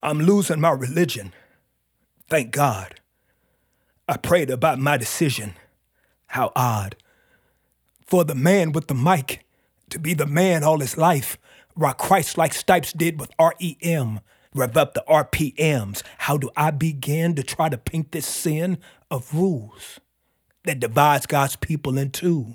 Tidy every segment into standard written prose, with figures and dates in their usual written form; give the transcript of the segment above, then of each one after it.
I'm losing my religion. Thank God. I prayed about my decision. How odd. For the man with the mic to be the man all his life, rock Christ like Stipes did with REM, rev up the RPMs. How do I begin to try to paint this sin of rules that divides God's people in two?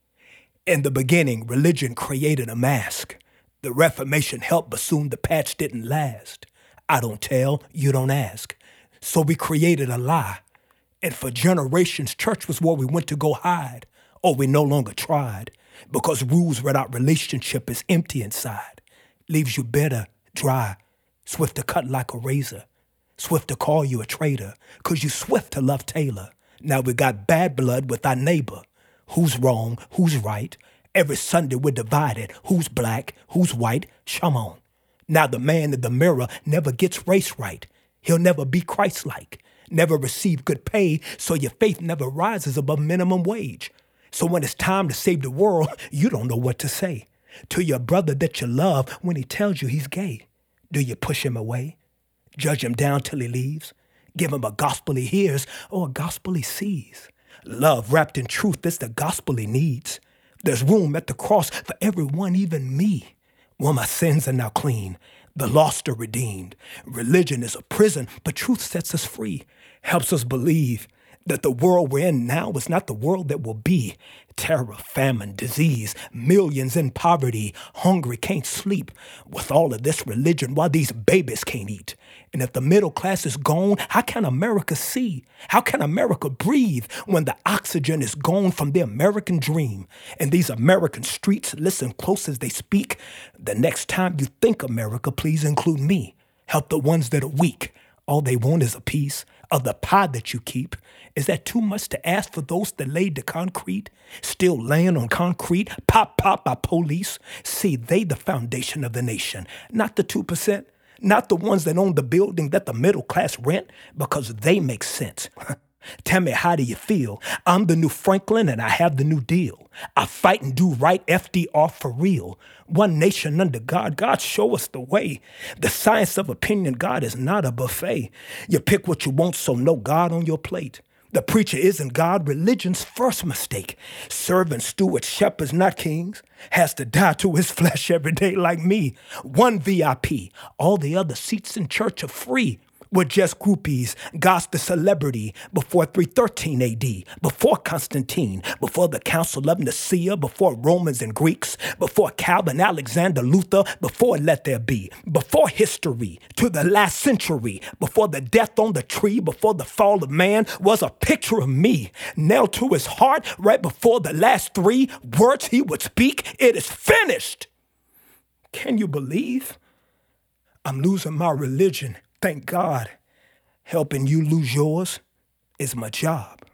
In the beginning, religion created a mask. The Reformation helped, but soon the patch didn't last. I don't tell, you don't ask. So we created a lie. And for generations, church was where we went to go hide. Or we no longer tried. Because rules without relationship is empty inside. Leaves you bitter, dry, swift to cut like a razor. Swift to call you a traitor, 'cause you swift to love Taylor. Now we got bad blood with our neighbor. Who's wrong, who's right? Every Sunday we're divided. Who's black, who's white? Come on. Now the man in the mirror never gets race right. He'll never be Christ-like. Never receive good pay, so your faith never rises above minimum wage. So when it's time to save the world, you don't know what to say to your brother that you love when he tells you he's gay. Do you push him away? Judge him down till he leaves? Give him a gospel he hears or a gospel he sees? Love wrapped in truth is the gospel he needs. There's room at the cross for everyone, even me. Well, my sins are now clean. The lost are redeemed. Religion is a prison, but truth sets us free. Helps us believe that the world we're in now is not the world that will be. Terror, famine, disease, millions in poverty, hungry, can't sleep. With all of this religion, while these babies can't eat. And if the middle class is gone, how can America see? How can America breathe when the oxygen is gone from the American dream? And these American streets listen close as they speak. The next time you think America, please include me. Help the ones that are weak. All they want is a piece of the pie that you keep. Is that too much to ask for those that laid the concrete? Still laying on concrete, pop by police? See, they the foundation of the nation, not the 2%, not the ones that own the building that the middle class rent, because they make sense. Tell me, how do you feel? I'm the new Franklin and I have the new deal. I fight and do right, FDR for real. One nation under God, God show us the way. The science of opinion, God is not a buffet. You pick what you want, so no God on your plate. The preacher isn't God, religion's first mistake. Serving stewards, shepherds, not kings. Has to die to his flesh every day like me. One VIP, all the other seats in church are free. We're just groupies, God's the celebrity, before 313 AD, before Constantine, before the Council of Nicaea, before Romans and Greeks, before Calvin, Alexander, Luther, before Let There Be, before history, to the last century, before the death on the tree, before the fall of man, was a picture of me, nailed to his heart right before the last three words he would speak. It is finished. Can you believe? I'm losing my religion. Thank God. Helping you lose yours is my job.